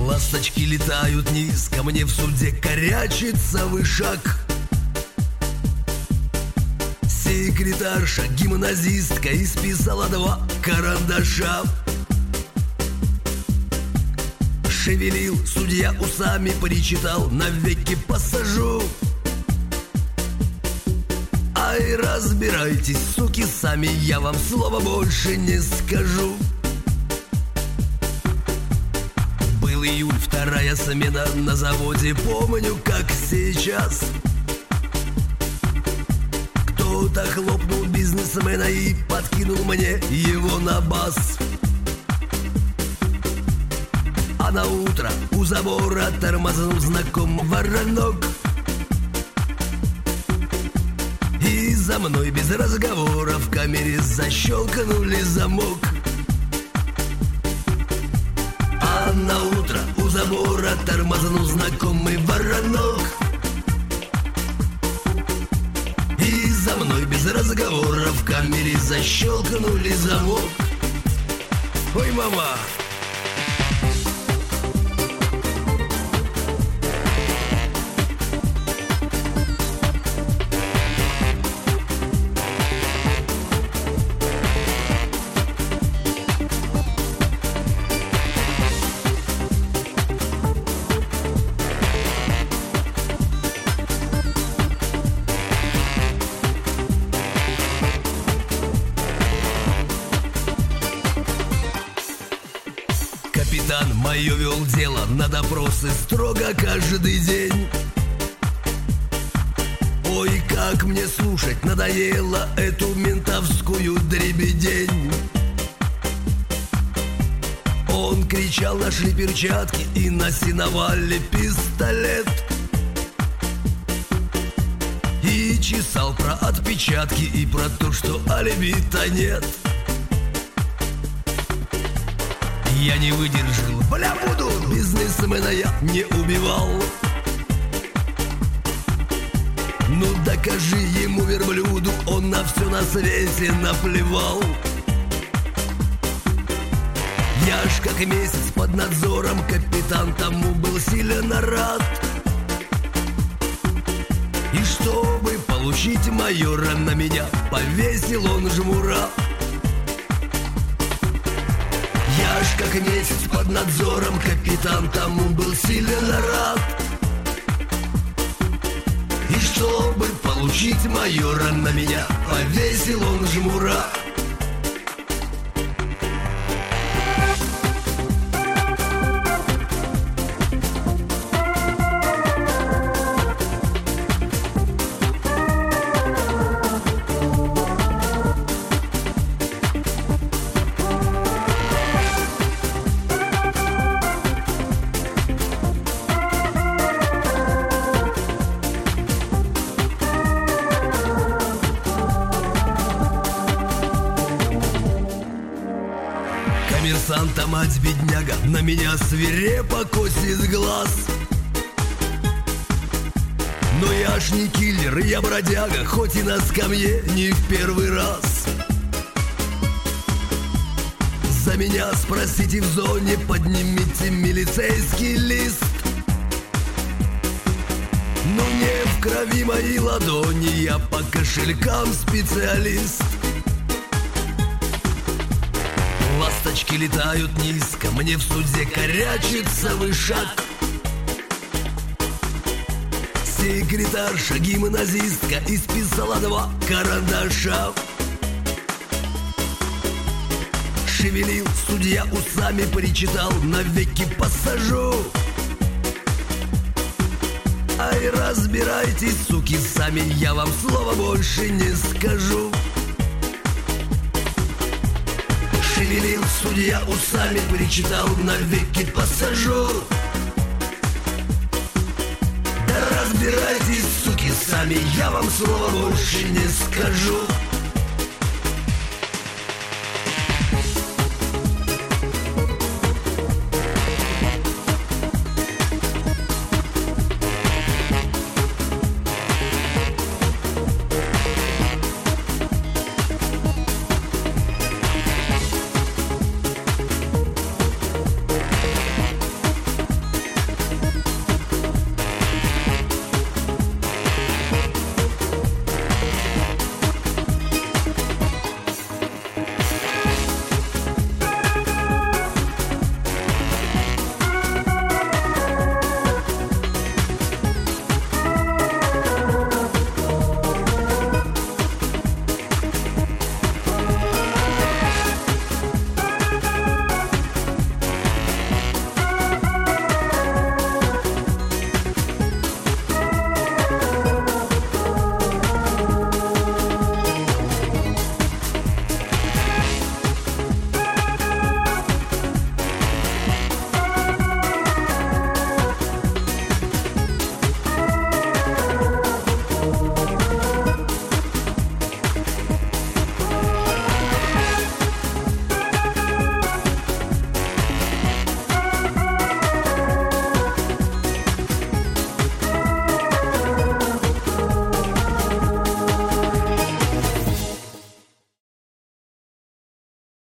Ласточки летают низко, мне в суде корячится вышаг. Секретарша, гимназистка, исписала 2 карандаша. Шевелил судья усами, причитал: навеки посажу. Ай, разбирайтесь, суки, сами, я вам слова больше не скажу. Был июль, 2-я смена на заводе, помню, как сейчас. Кто-то хлопнул бизнесмена и подкинул мне его на бас. А на утро у забора тормознул знакомый воронок. И за мной без разговора в камере защелкнули замок. А на утро у забора тормознул знакомый воронок. И за мной без разговора в камере защелкнули замок. Ой, мама! Капитан мое вел дело на допросы строго каждый день. Ой, как мне слушать надоело эту ментовскую дребедень. Он кричал: нашли перчатки и на сеновале пистолет. И чесал про отпечатки и про то, что алиби-то нет. Я не выдержал: бля, буду! Бизнесмена я не убивал. Ну докажи ему, верблюду, он на все на свете наплевал. Я ж как месяц под надзором, капитан тому был сильно рад. И чтобы получить майора, на меня повесил он жмура. Я ж как месяц под надзором, капитан тому был сильно рад. И чтобы получить майора, на меня повесил он жмура. Коммерсанта мать бедняга на меня свирепо косит глаз. Но я ж не киллер, я бродяга, хоть и на скамье не в первый раз. За меня спросите в зоне, поднимите милицейский лист. Но не в крови мои ладони, я по кошелькам специалист. Ласточки летают низко, мне в суде корячится вышаг. Секретарша, гимназистка, исписала 2 карандаша. Шевелил судья усами, причитал: навеки посажу. Ай, разбирайтесь, суки, сами, я вам слова больше не скажу. Шевелил судья усами, причитал: навеки посажу. Да разбирайтесь, суки, сами, я вам слова больше не скажу.